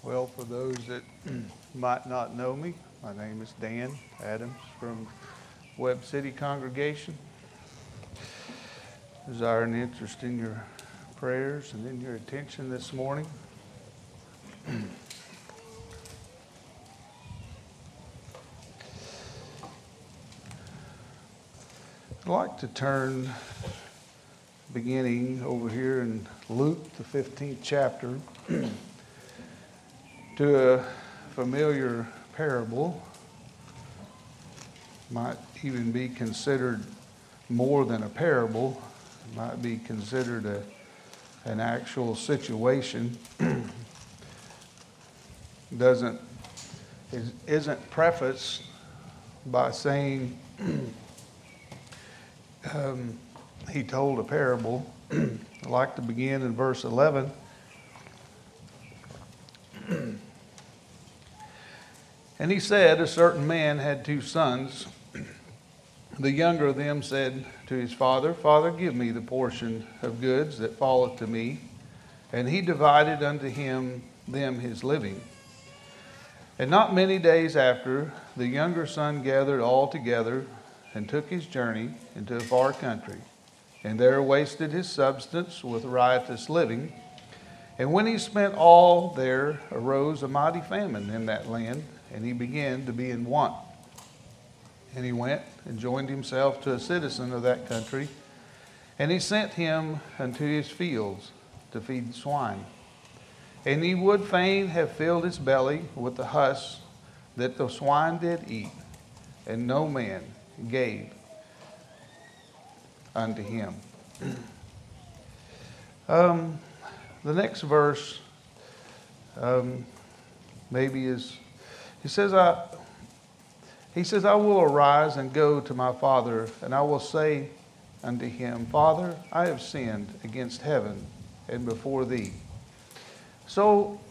Well, for those that might not know me, my name is Dan Adams from Webb City Congregation. Desire and interest in your prayers and in your attention this morning. I'd like to turn, beginning over here in Luke, the 15th chapter, to a familiar parable. Might even be considered more than a parable. It might be considered an actual situation. Isn't prefaced by saying he told a parable. I'd like to begin in verse 11. And he said, a certain man had 2 sons. The younger of them said to his father, Father, give me the portion of goods that falleth to me. And he divided unto them his living. And not many days after, the younger son gathered all together and took his journey into a far country, and there wasted his substance with riotous living. And when he spent all, there arose a mighty famine in that land, and he began to be in want. And he went and joined himself to a citizen of that country, and he sent him unto his fields to feed swine. And he would fain have filled his belly with the husk that the swine did eat, and no man gave unto him. The next verse maybe is, he says, I will arise and go to my father, and I will say unto him, Father, I have sinned against heaven and before thee. So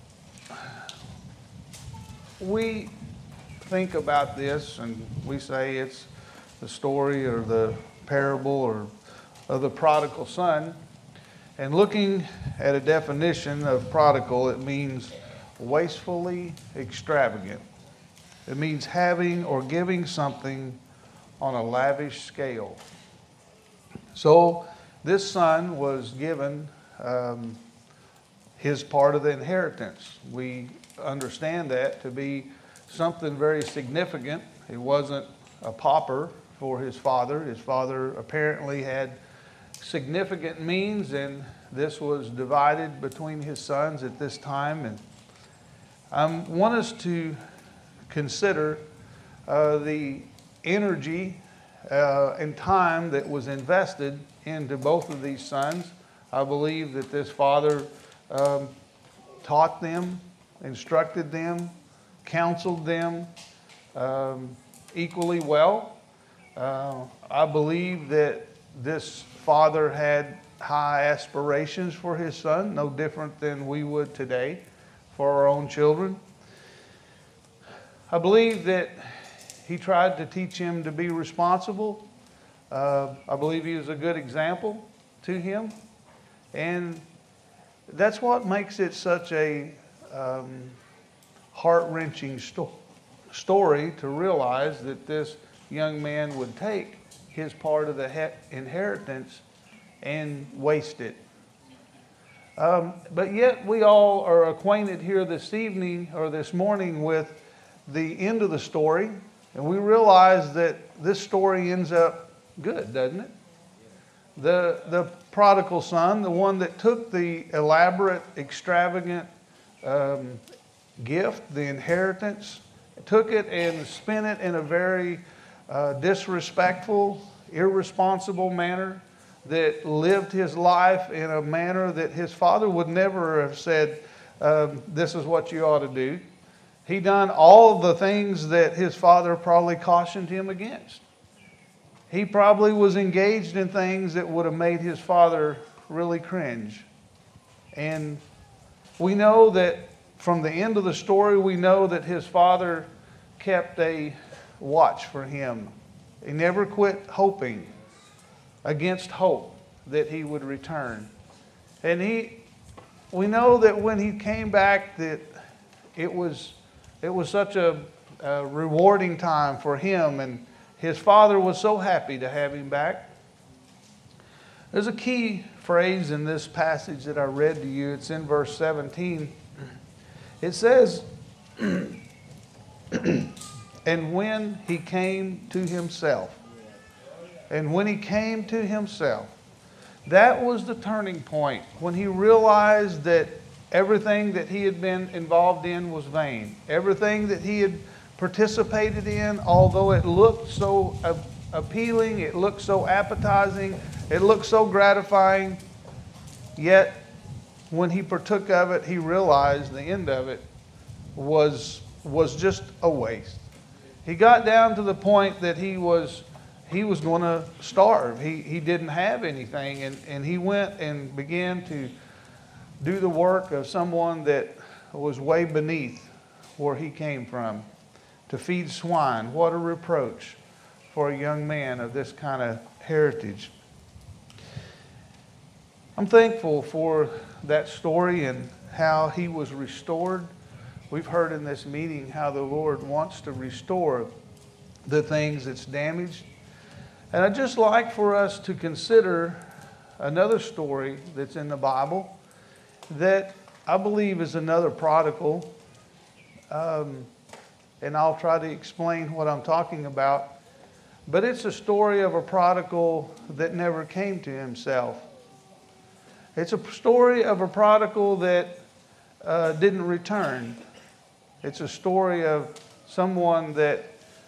we think about this and we say it's the story or the parable or of the prodigal son. And looking at a definition of prodigal, it means wastefully extravagant. It means having or giving something on a lavish scale. So this son was given his part of the inheritance. We understand that to be something very significant. It wasn't a pauper for his father. His father apparently had significant means, and this was divided between his sons at this time. And I want us to consider the energy and time that was invested into both of these sons. I believe that this father taught them, instructed them, counseled them equally well. I believe that this father had high aspirations for his son, no different than we would today for our own children. I believe that he tried to teach him to be responsible. I believe he was a good example to him. And that's what makes it such a heart-wrenching story to realize that this young man would take his part of the inheritance and waste it. But yet we all are acquainted here this evening or this morning with the end of the story, and we realize that this story ends up good, doesn't it? The prodigal son, the one that took the elaborate, extravagant gift, the inheritance, took it and spent it in a very disrespectful, irresponsible manner, that lived his life in a manner that his father would never have said, this is what you ought to do. He done all the things that his father probably cautioned him against. He probably was engaged in things that would have made his father really cringe. And we know that from the end of the story, we know that his father kept a watch for him. He never quit hoping against hope that he would return. And we know that when he came back, that it was such a rewarding time for him, and his father was so happy to have him back. There's a key phrase in this passage that I read to you. It's in verse 17. It says, and when he came to himself. And when he came to himself, that was the turning point, when he realized that everything that he had been involved in was vain. Everything that he had participated in, although it looked so appealing, it looked so appetizing, it looked so gratifying, yet when he partook of it, he realized the end of it was just a waste. He got down to the point that he was going to starve. He didn't have anything, and he went and began to do the work of someone that was way beneath where he came from, to feed swine. What a reproach for a young man of this kind of heritage. I'm thankful for that story and how he was restored. We've heard in this meeting how the Lord wants to restore the things that's damaged. And I'd just like for us to consider another story that's in the Bible that I believe is another prodigal. And I'll try to explain what I'm talking about. But it's a story of a prodigal that never came to himself. It's a story of a prodigal that didn't return. It's a story of someone that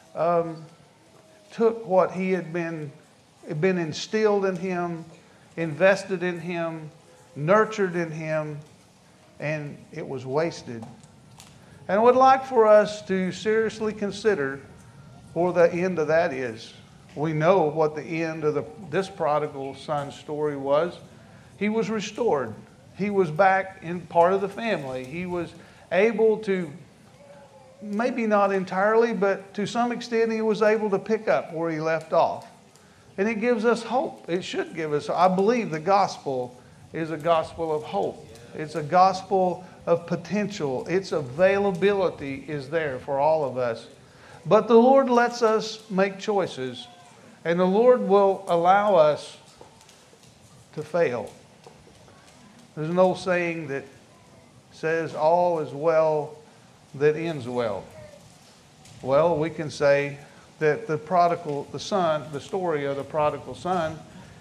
took what he had been instilled in him, invested in him, nurtured in him, and it was wasted. And I would like for us to seriously consider where the end of that is. We know what the end of this prodigal son's story was. He was restored. He was back in part of the family. He was able to, maybe not entirely, but to some extent he was able to pick up where he left off. And it gives us hope. It should give us, I believe the gospel is a gospel of hope. It's a gospel of potential. Its availability is there for all of us. But the Lord lets us make choices, and the Lord will allow us to fail. There's an old saying that says, all is well that ends well. Well, we can say that the story of the prodigal son,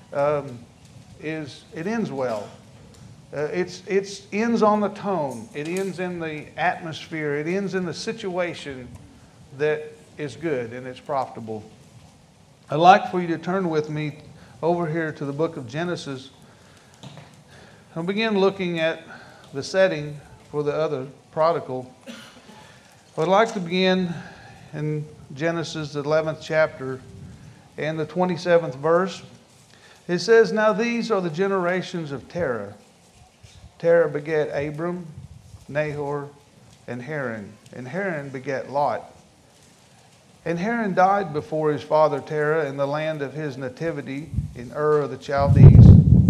it ends well. It ends on the tone. It ends in the atmosphere. It ends in the situation that is good and it's profitable. I'd like for you to turn with me over here to the book of Genesis. I'll begin looking at the setting for the other prodigal. I'd like to begin in Genesis, the 11th chapter, and the 27th verse. It says, now these are the generations of Terah. Terah begat Abram, Nahor, and Haran. And Haran begat Lot. And Haran died before his father Terah in the land of his nativity in Ur of the Chaldees.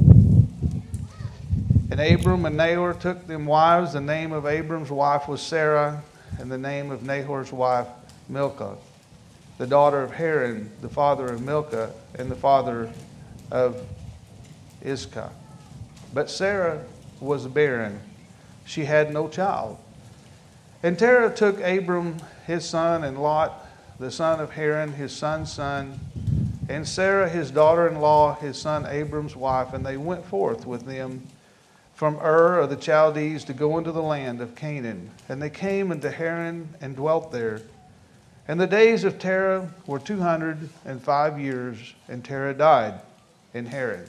And Abram and Nahor took them wives. The name of Abram's wife was Sarah, and the name of Nahor's wife Milcah, the daughter of Haran, the father of Milcah, and the father of Iscah. But Sarah was barren. She had no child. And Terah took Abram his son, and Lot the son of Haran his son's son, and Sarah his daughter-in-law his son Abram's wife, and they went forth with them from Ur of the Chaldees to go into the land of Canaan. And they came into Haran and dwelt there. And the days of Terah were 205 years, and Terah died in Haran.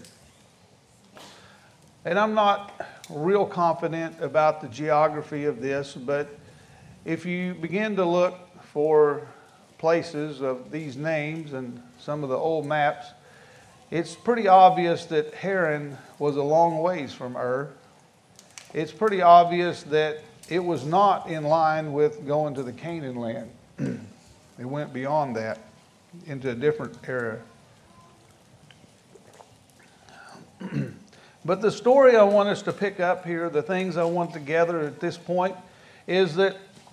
And I'm not real confident about the geography of this, but if you begin to look for places of these names and some of the old maps, it's pretty obvious that Haran was a long ways from Ur. It's pretty obvious that it was not in line with going to the Canaan land. It went beyond that into a different era. But the story I want us to pick up here, the things I want to gather at this point, is that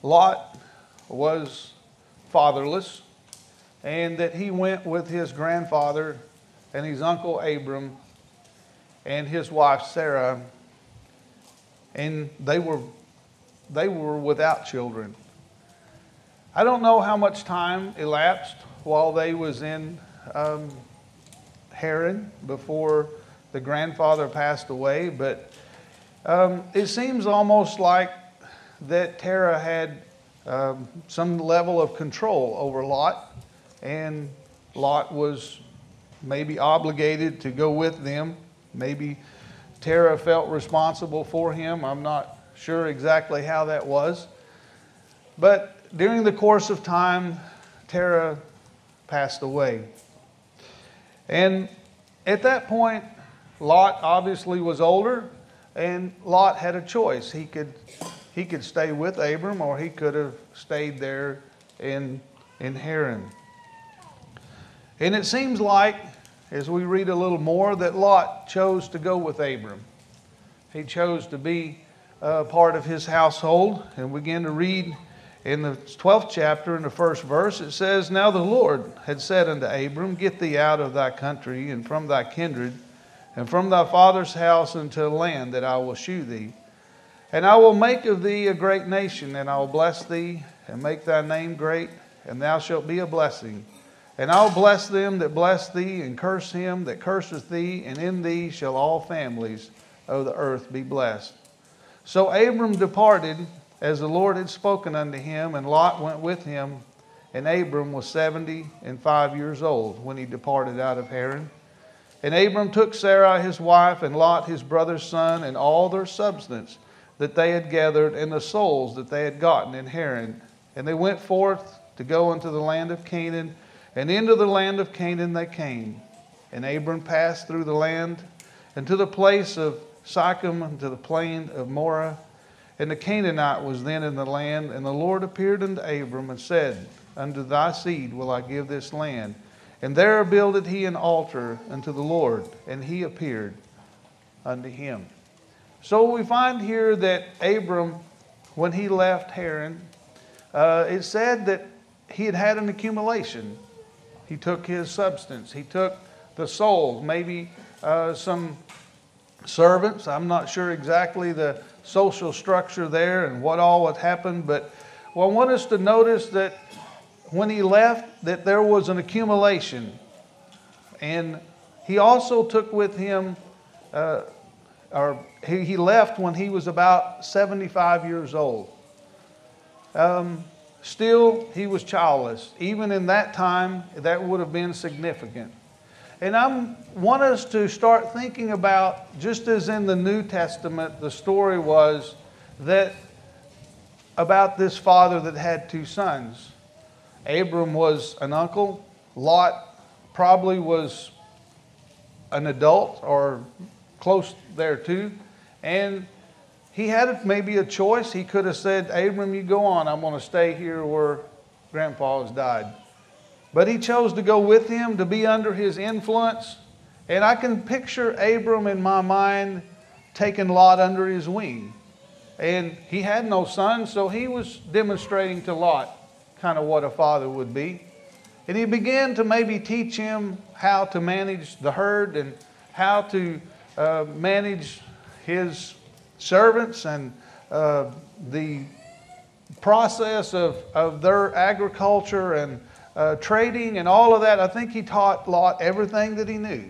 Lot was fatherless, and that he went with his grandfather and his uncle Abram and his wife Sarah, and they were without children. I don't know how much time elapsed while they was in Haran before the grandfather passed away, but it seems almost like that Terah had some level of control over Lot, and Lot was maybe obligated to go with them. Maybe Terah felt responsible for him. I'm not sure exactly how that was. But during the course of time, Terah passed away. And at that point, Lot obviously was older, and Lot had a choice. He could stay with Abram, or he could have stayed there in Haran. And it seems like, as we read a little more, that Lot chose to go with Abram. He chose to be part of his household. And we begin to read in the 12th chapter, in the first verse, it says, "Now the Lord had said unto Abram, Get thee out of thy country, and from thy kindred, and from thy father's house, into a land that I will shew thee. And I will make of thee a great nation, and I will bless thee, and make thy name great, and thou shalt be a blessing. And I will bless them that bless thee, and curse him that curseth thee, and in thee shall all families of the earth be blessed. So Abram departed, as the Lord had spoken unto him, and Lot went with him. And Abram was 75 years old when he departed out of Haran. And Abram took Sarai his wife, and Lot his brother's son, and all their substance that they had gathered, and the souls that they had gotten in Haran. And they went forth to go into the land of Canaan, and into the land of Canaan they came. And Abram passed through the land, and to the place of Sichem, and to the plain of Moreh. And the Canaanite was then in the land. And the Lord appeared unto Abram, and said, Unto thy seed will I give this land. And there builded he an altar unto the Lord, and he appeared unto him." So we find here that Abram, when he left Haran, it said that he had had an accumulation. He took his substance. He took the souls, maybe some servants. I'm not sure exactly the social structure there and what all had happened, but I want us to notice that when he left, that there was an accumulation. And he also took with him, he left when he was about 75 years old. Still, he was childless. Even in that time, that would have been significant. And I want us to start thinking about, just as in the New Testament, the story was that about this father that had two sons. Abram was an uncle. Lot probably was an adult or close thereto. And he had maybe a choice. He could have said, Abram, you go on. I'm going to stay here where Grandpa has died. But he chose to go with him, to be under his influence. And I can picture Abram in my mind taking Lot under his wing. And he had no son, so he was demonstrating to Lot kind of what a father would be. And he began to maybe teach him how to manage the herd and how to manage his servants and the process of their agriculture and trading and all of that. I think he taught Lot everything that he knew.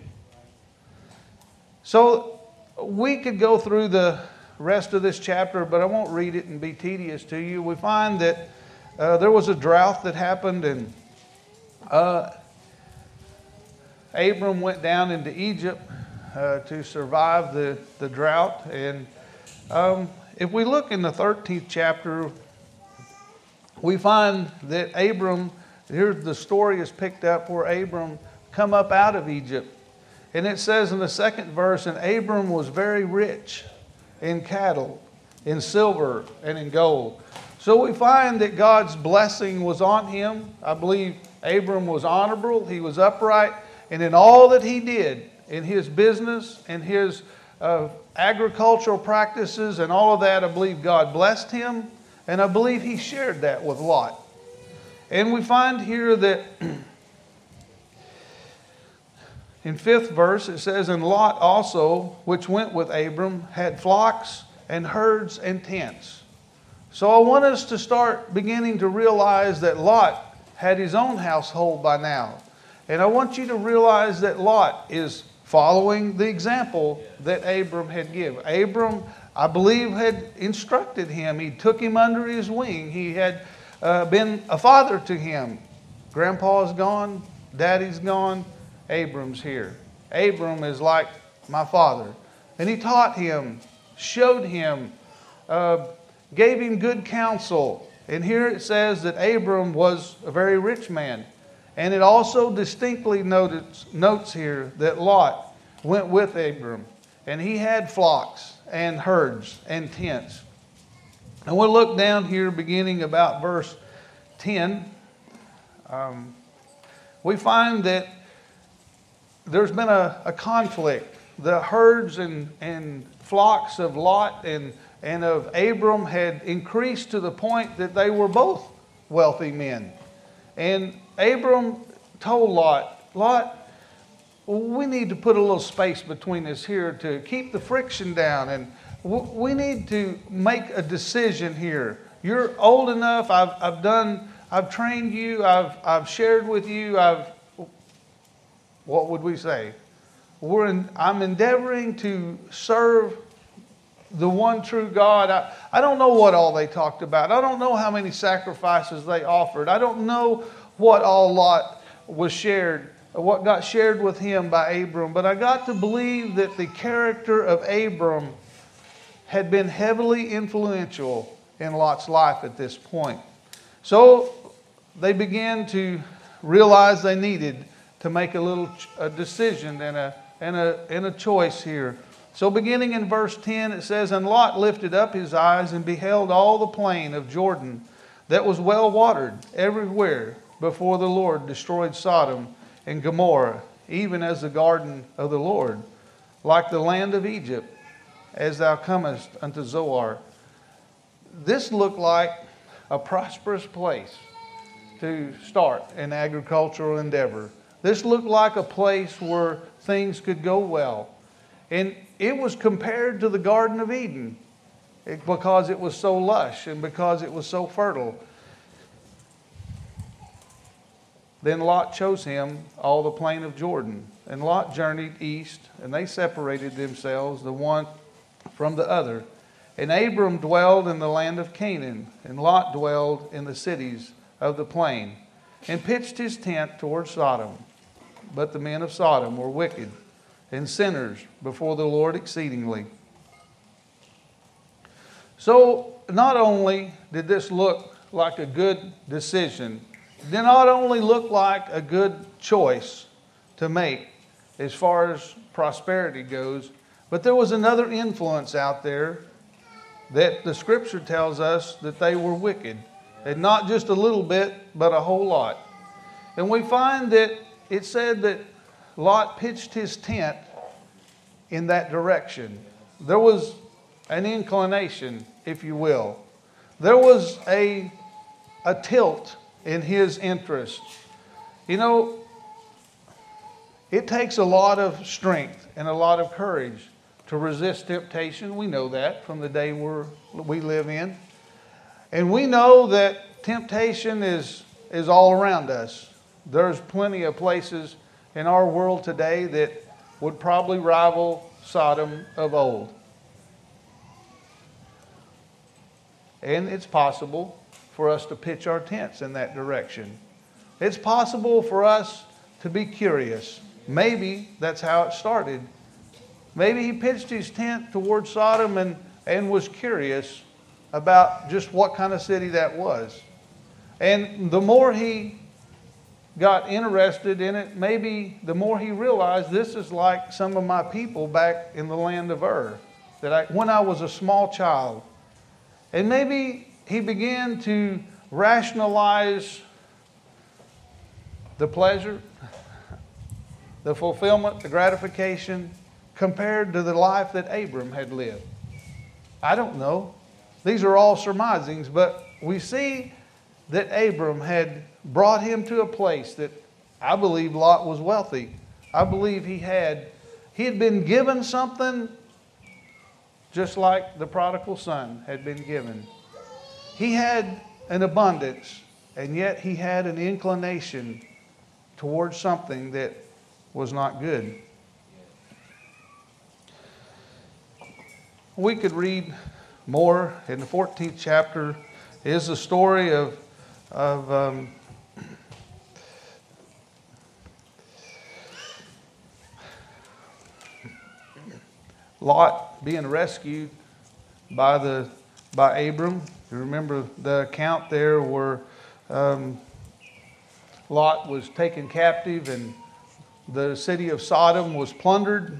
So we could go through the rest of this chapter, but I won't read it and be tedious to you. We find that there was a drought that happened, and Abram went down into Egypt to survive the drought. And if we look in the 13th chapter, we find that Abram, here the story is picked up where Abram come up out of Egypt. And it says in the second verse, and Abram was very rich in cattle, in silver, and in gold. So we find that God's blessing was on him. I believe Abram was honorable, he was upright, and in all that he did, in his business and his agricultural practices and all of that, I believe God blessed him. And I believe he shared that with Lot. And we find here that in 5th verse it says, and Lot also, which went with Abram, had flocks and herds and tents. So I want us to start beginning to realize that Lot had his own household by now. And I want you to realize that Lot is following the example that Abram had given. Abram, I believe, had instructed him. He took him under his wing. He had been a father to him. Grandpa's gone. Daddy's gone. Abram's here. Abram is like my father. And he taught him, showed him, gave him good counsel. And here it says that Abram was a very rich man. And it also distinctly notes here that Lot went with Abram. And he had flocks and herds and tents. And we'll look down here beginning about verse 10. We find that there's been a conflict. The herds and flocks of Lot and of Abram had increased to the point that they were both wealthy men. And Abram told Lot, we need to put a little space between us here to keep the friction down. And we need to make a decision here. You're old enough. I've trained you. I've shared with you. What would we say? I'm endeavoring to serve the one true God. I don't know what all they talked about. I don't know how many sacrifices they offered. I don't know what all Lot was shared, what got shared with him by Abram. But I got to believe that the character of Abram had been heavily influential in Lot's life at this point. So they began to realize they needed to make a decision and a choice here. So beginning in verse 10, it says, and Lot lifted up his eyes and beheld all the plain of Jordan that was well watered everywhere before the Lord destroyed Sodom and Gomorrah, even as the garden of the Lord, like the land of Egypt, as thou comest unto Zoar. This looked like a prosperous place to start an agricultural endeavor. This looked like a place where things could go well. And it was compared to the Garden of Eden because it was so lush and because it was so fertile. Then Lot chose him all the plain of Jordan. And Lot journeyed east, and they separated themselves, the one from the other. And Abram dwelled in the land of Canaan, and Lot dwelled in the cities of the plain, and pitched his tent toward Sodom. But the men of Sodom were wicked and sinners before the Lord exceedingly. So not only did this look like a good decision, it did not only look like a good choice to make as far as prosperity goes, but there was another influence out there that the scripture tells us that they were wicked. And not just a little bit, but a whole lot. And we find that it said that Lot pitched his tent in that direction. There was an inclination, if you will. There was a tilt in his interest. You know, it takes a lot of strength and a lot of courage to resist temptation. We know that from the day we live in. And we know that temptation is all around us. There's plenty of places in our world today that would probably rival Sodom of old. And it's possible for us to pitch our tents in that direction. It's possible for us to be curious. Maybe that's how it started. Maybe he pitched his tent toward Sodom and was curious about just what kind of city that was. And the more he got interested in it, maybe the more he realized this is like some of my people back in the land of Ur, when I was a small child. And maybe he began to rationalize the pleasure, the fulfillment, the gratification compared to the life that Abram had lived. I don't know. These are all surmisings, but we see that Abram had brought him to a place that I believe Lot was wealthy. I believe he had been given something just like the prodigal son had been given. He had an abundance, and yet he had an inclination towards something that was not good. We could read more. In the 14th chapter is the story of Lot being rescued by Abram. You remember the account there where Lot was taken captive and the city of Sodom was plundered.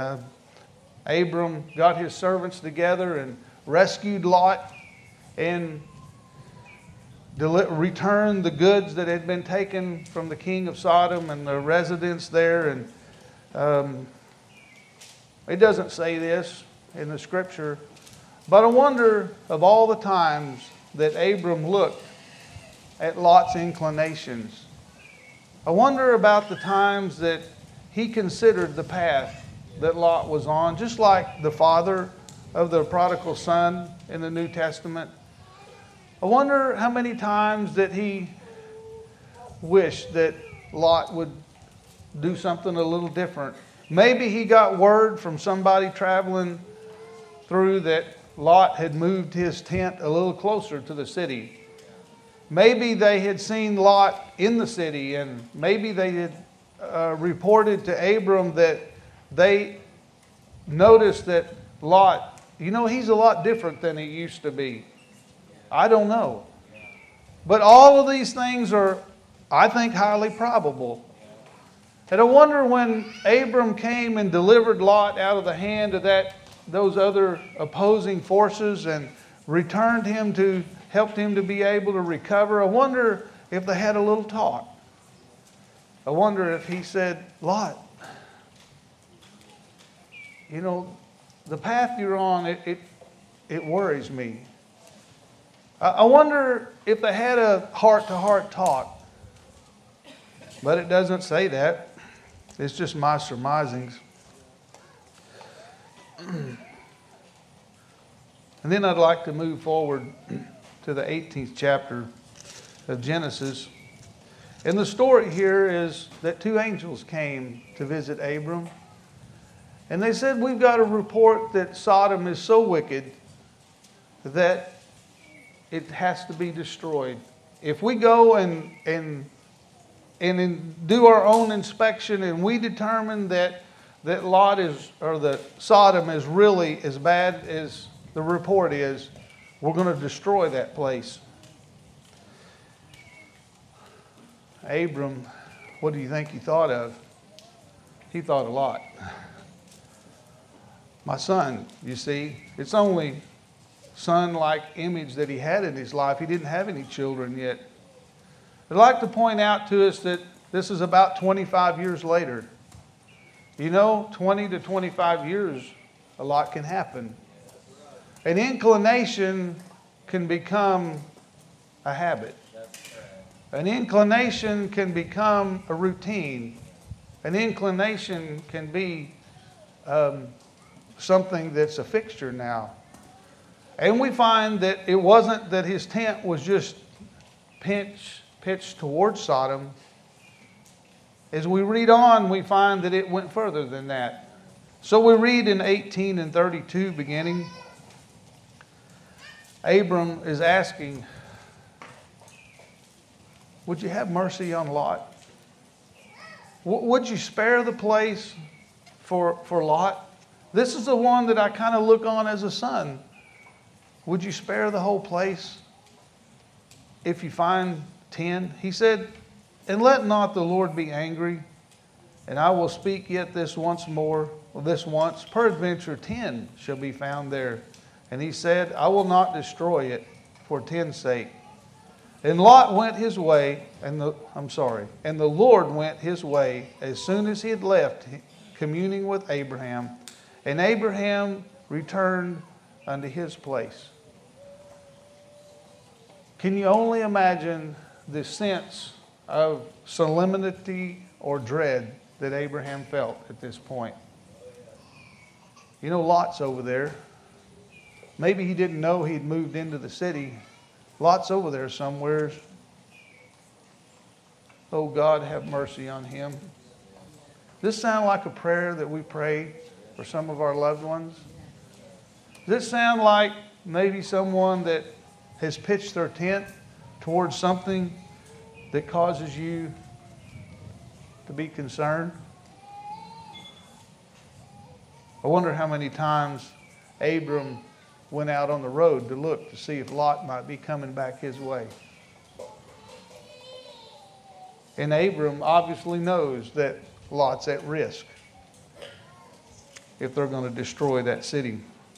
Abram got his servants together and rescued Lot and returned the goods that had been taken from the king of Sodom and the residents there. And it doesn't say this in the scripture, but I wonder of all the times that Abram looked at Lot's inclinations. I wonder about the times that he considered the path that Lot was on, just like the father of the prodigal son in the New Testament. I wonder how many times that he wished that Lot would do something a little different. Maybe he got word from somebody traveling through that Lot had moved his tent a little closer to the city. Maybe they had seen Lot in the city, and maybe they had reported to Abram that they noticed that Lot, he's a lot different than he used to be. I don't know. But all of these things are, I think, highly probable. And I wonder when Abram came and delivered Lot out of the hand of those other opposing forces and returned him to, helped him to be able to recover, I wonder if they had a little talk. I wonder if he said, Lot, the path you're on, it worries me. I wonder if they had a heart-to-heart talk. But it doesn't say that. It's just my surmisings. And then I'd like to move forward to the 18th chapter of Genesis. And the story here is that two angels came to visit Abram. And they said, we've got a report that Sodom is so wicked that it has to be destroyed. If we go and do our own inspection and we determine that Lot is, or that Sodom is really as bad as the report is, we're going to destroy that place. Abram, what do you think he thought of? He thought a lot. My son, you see, it's only son-like image that he had in his life. He didn't have any children yet. I'd like to point out to us that this is about 25 years later. 20 to 25 years, a lot can happen. An inclination can become a habit. An inclination can become a routine. An inclination can be something that's a fixture now. And we find that it wasn't that his tent was just pitched towards Sodom. As we read on, we find that it went further than that. So we read in 18 and 32 beginning, Abram is asking, would you have mercy on Lot? Would you spare the place for Lot? This is the one that I kind of look on as a son. Would you spare the whole place if you find 10? He said, and let not the Lord be angry, and I will speak yet this once more, peradventure 10 shall be found there. And he said, I will not destroy it for 10's sake. And Lot went his way, and the Lord went his way as soon as he had left communing with Abraham. And Abraham returned unto his place. Can you only imagine the sense of solemnity or dread that Abraham felt at this point? You know, Lot's over there. Maybe he didn't know he'd moved into the city. Lot's over there somewhere. Oh, God, have mercy on him. Does this sound like a prayer that we pray for some of our loved ones? Does it sound like maybe someone that has pitched their tent towards something that causes you to be concerned? I wonder how many times Abram went out on the road to look to see if Lot might be coming back his way. And Abram obviously knows that Lot's at risk if they're going to destroy that city.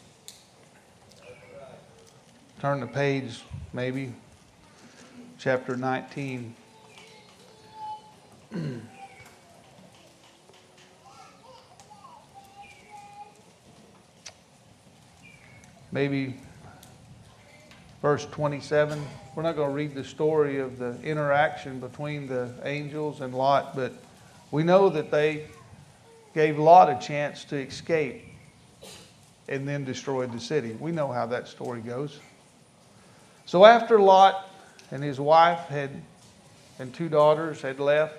Turn the page, maybe. Chapter 19. Maybe verse 27. We're not going to read the story of the interaction between the angels and Lot, but we know that they gave Lot a chance to escape and then destroyed the city. We know how that story goes. So after Lot and his wife and 2 daughters had left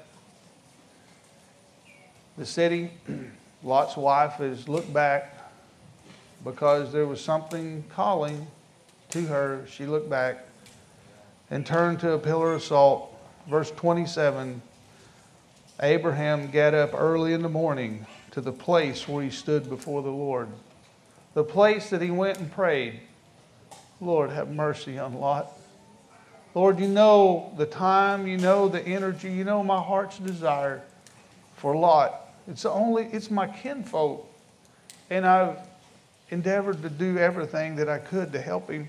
the city, Lot's wife has looked back because there was something calling to her. She looked back and turned to a pillar of salt. Verse 27, Abraham got up early in the morning to the place where he stood before the Lord. The place that he went and prayed. Lord, have mercy on Lot. Lord, you know the time, you know the energy, you know my heart's desire for Lot. It's my kinfolk. And I've endeavored to do everything that I could to help him.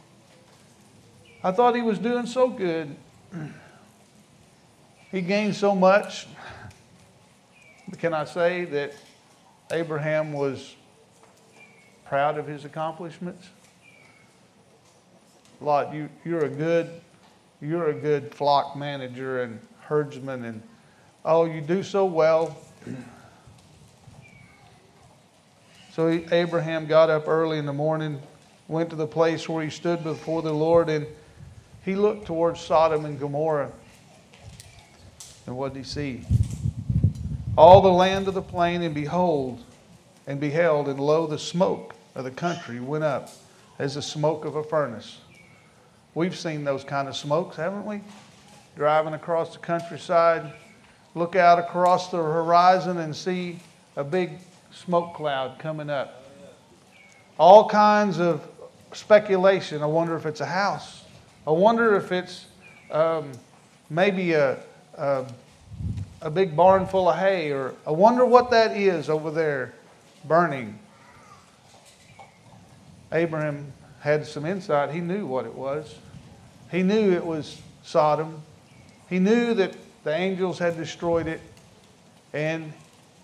I thought he was doing so good. He gained so much. Can I say that Abraham was proud of his accomplishments? Lot, you're a good flock manager and herdsman, and oh, you do so well. So Abraham got up early in the morning, went to the place where he stood before the Lord, and he looked towards Sodom and Gomorrah. And what did he see? All the land of the plain, and beheld, and lo, the smoke of the country went up as the smoke of a furnace. We've seen those kind of smokes, haven't we? Driving across the countryside, look out across the horizon and see a big smoke cloud coming up. All kinds of speculation. I wonder if it's a house. I wonder if it's maybe a big barn full of hay, or I wonder what that is over there burning. Abraham had some insight. He knew what it was. He knew it was Sodom. He knew that the angels had destroyed it, and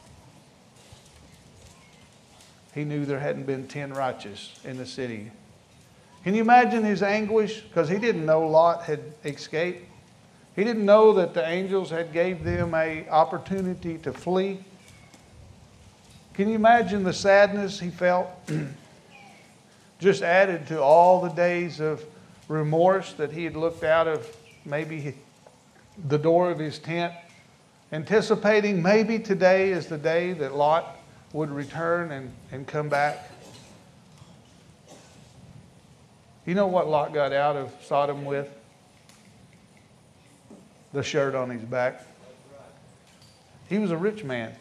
he knew there hadn't been 10 righteous in the city. Can you imagine his anguish? Because he didn't know Lot had escaped. He didn't know that the angels had gave them an opportunity to flee. Can you imagine the sadness he felt? Just added to all the days of remorse that he had looked out of maybe the door of his tent, anticipating maybe today is the day that Lot would return and come back. You know what Lot got out of Sodom with? The shirt on his back. He was a rich man.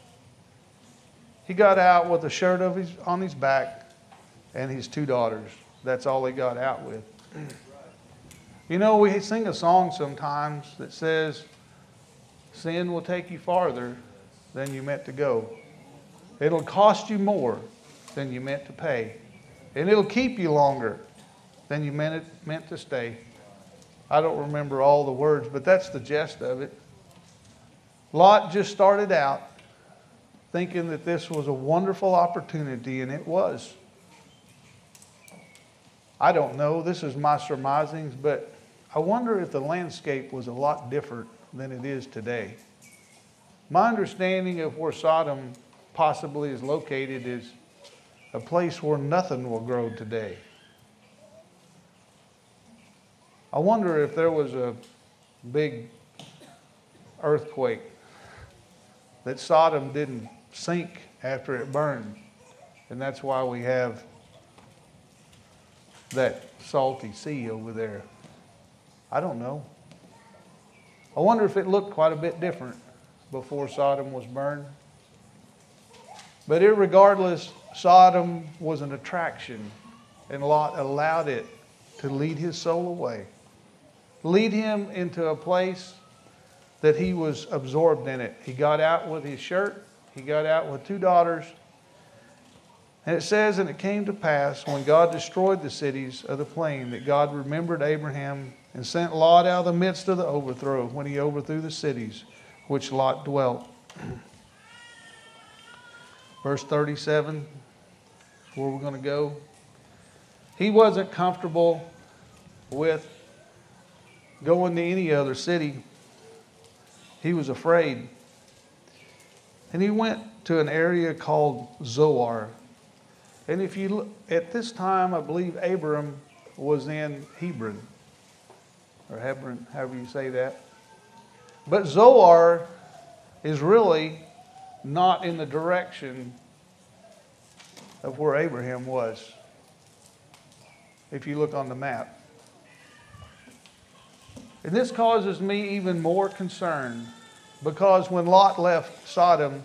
He got out with a shirt on his back and his 2 daughters. That's all he got out with. You know, we sing a song sometimes that says, sin will take you farther than you meant to go. It'll cost you more than you meant to pay. And it'll keep you longer than you meant to stay. I don't remember all the words, but that's the gist of it. Lot just started out thinking that this was a wonderful opportunity, and it was. I don't know. This is my surmisings, but I wonder if the landscape was a lot different than it is today. My understanding of where Sodom possibly is located is a place where nothing will grow today. I wonder if there was a big earthquake that Sodom didn't sink after it burned. And that's why we have that salty sea over there. I don't know. I wonder if it looked quite a bit different before Sodom was burned. But irregardless, Sodom was an attraction, and Lot allowed it to lead his soul away. Lead him into a place that he was absorbed in it. He got out with his shirt. He got out with 2 daughters. And it says, and it came to pass when God destroyed the cities of the plain that God remembered Abraham and sent Lot out of the midst of the overthrow when he overthrew the cities which Lot dwelt. Verse 37, where we're going to go. He wasn't comfortable with going to any other city. He was afraid. And he went to an area called Zoar. And if you look, at this time, I believe Abram was in Hebron, or Hebron, however you say that. But Zoar is really not in the direction of where Abraham was, if you look on the map. And this causes me even more concern, because when Lot left Sodom,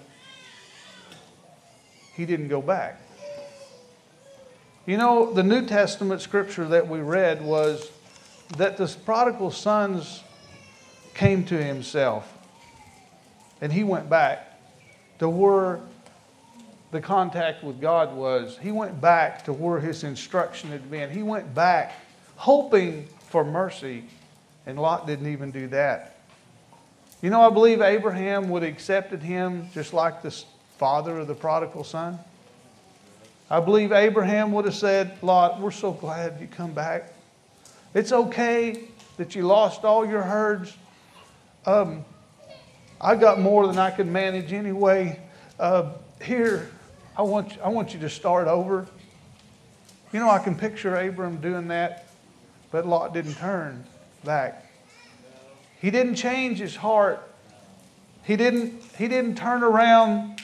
he didn't go back. You know, the New Testament scripture that we read was that the prodigal sons came to himself, and he went back to where the contact with God was. He went back to where his instruction had been. He went back hoping for mercy, and Lot didn't even do that. You know, I believe Abraham would have accepted him just like the father of the prodigal son. I believe Abraham would have said, Lot, we're so glad you come back. It's okay that you lost all your herds. I got more than I could manage anyway. Here, I want you to start over. You know, I can picture Abram doing that, but Lot didn't turn back. He didn't change his heart. He didn't turn around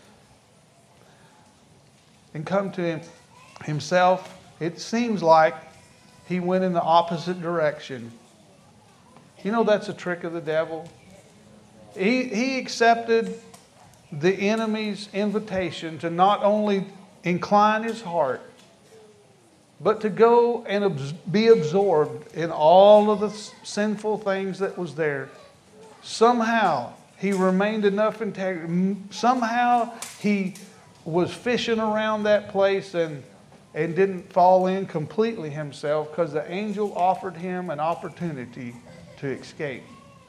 and come to himself. It seems like he went in the opposite direction. You know, that's a trick of the devil. He accepted the enemy's invitation to not only incline his heart, but to go and be absorbed in all of the sinful things that was there. Somehow he remained enough integrity. Somehow he was fishing around that place and didn't fall in completely himself, because the angel offered him an opportunity to escape.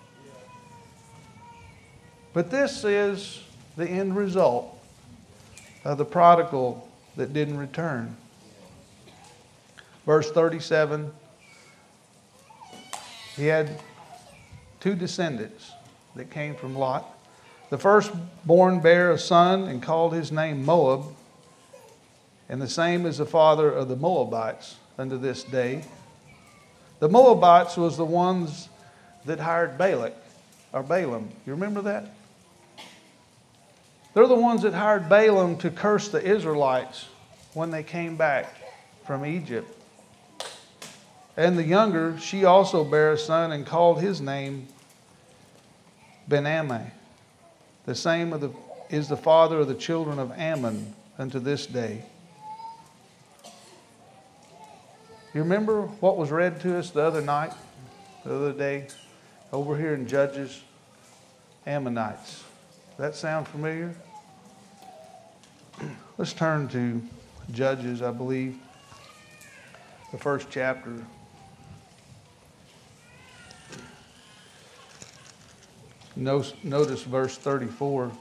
But this is the end result of the prodigal that didn't return. Verse 37, he had 2 descendants that came from Lot. The firstborn bare a son and called his name Moab, and the same is the father of the Moabites unto this day. The Moabites was the ones that hired Balak, or Balaam. You remember that? They're the ones that hired Balaam to curse the Israelites when they came back from Egypt. And the younger, she also bare a son and called his name Ben-Ammi. The same is the father of the children of Ammon unto this day. You remember what was read to us the other night, the other day, over here in Judges? Ammonites. Does that sound familiar? Let's turn to Judges, I believe, the 1st chapter. Notice verse 34.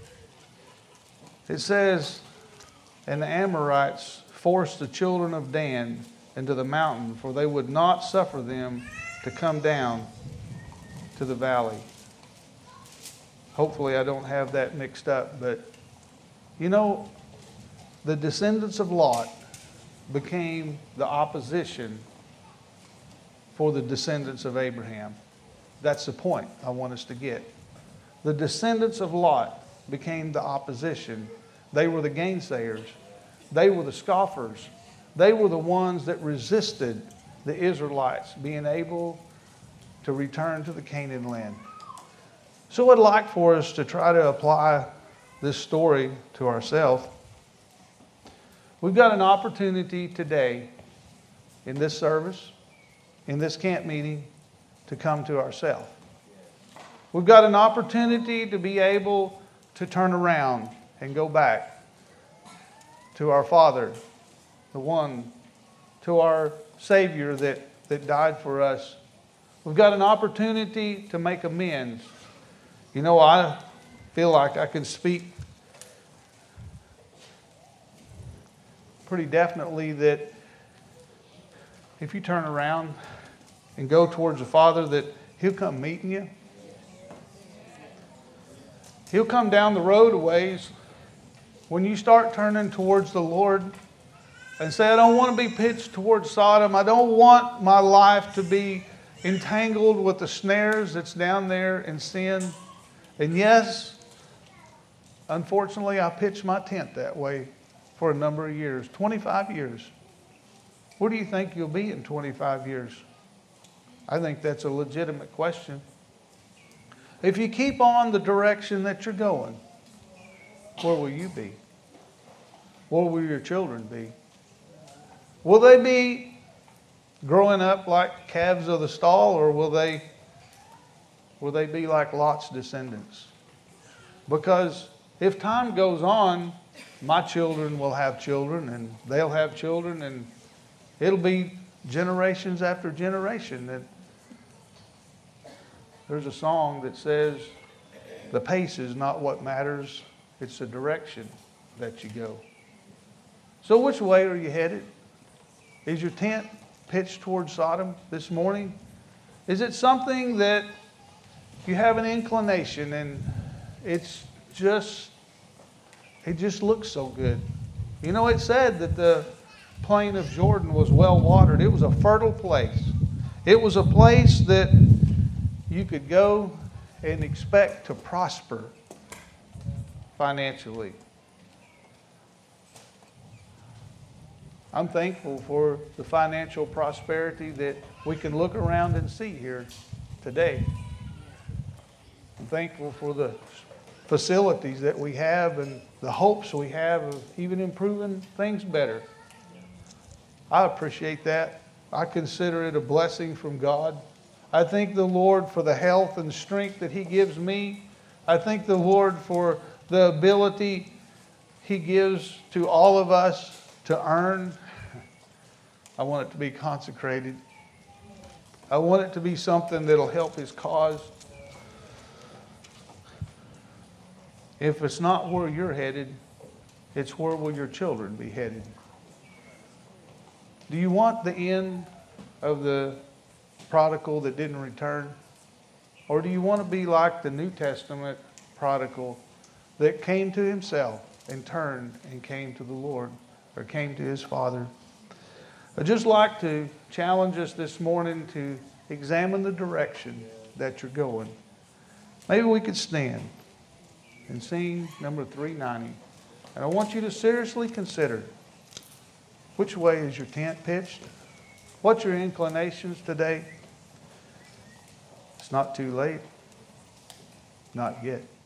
It says, and the Amorites forced the children of Dan into the mountain, for they would not suffer them to come down to the valley. Hopefully I don't have that mixed up, but you know, the descendants of Lot became the opposition for the descendants of Abraham. That's the point I want us to get. The descendants of Lot became the opposition. They were the gainsayers. They were the scoffers. They were the ones that resisted the Israelites being able to return to the Canaan land. So I'd like for us to try to apply this story to ourselves. We've got an opportunity today in this service, in this camp meeting, to come to ourselves. We've got an opportunity to be able to turn around and go back to our Father, the one, to our Savior that died for us. We've got an opportunity to make amends. You know, I feel like I can speak pretty definitely that if you turn around and go towards the Father, that He'll come meeting you. He'll come down the road a ways. When you start turning towards the Lord and say, I don't want to be pitched towards Sodom. I don't want my life to be entangled with the snares that's down there in sin. And yes, unfortunately, I pitched my tent that way for a number of years, 25 years. Where do you think you'll be in 25 years? I think that's a legitimate question. If you keep on the direction that you're going, where will you be? Where will your children be? Will they be growing up like calves of the stall, or will they be like Lot's descendants? Because if time goes on, my children will have children, and they'll have children, and it'll be generations after generation. And there's a song that says, the pace is not what matters, it's the direction that you go. So which way are you headed? Is your tent pitched towards Sodom this morning? Is it something that you have an inclination and it just looks so good? You know, it said that the plain of Jordan was well watered. It was a fertile place. It was a place that you could go and expect to prosper financially. I'm thankful for the financial prosperity that we can look around and see here today. I'm thankful for the facilities that we have and the hopes we have of even improving things better. I appreciate that. I consider it a blessing from God. I thank the Lord for the health and strength that He gives me. I thank the Lord for the ability He gives to all of us to earn. I want it to be consecrated. I want it to be something that'll help His cause. If it's not where you're headed, it's where will your children be headed? Do you want the end of the prodigal that didn't return? Or do you want to be like the New Testament prodigal that came to himself and turned and came to the Lord, or came to his Father? I'd just like to challenge us this morning to examine the direction that you're going. Maybe we could stand and sing number 390. And I want you to seriously consider, which way is your tent pitched? What's your inclinations today? It's not too late. Not yet.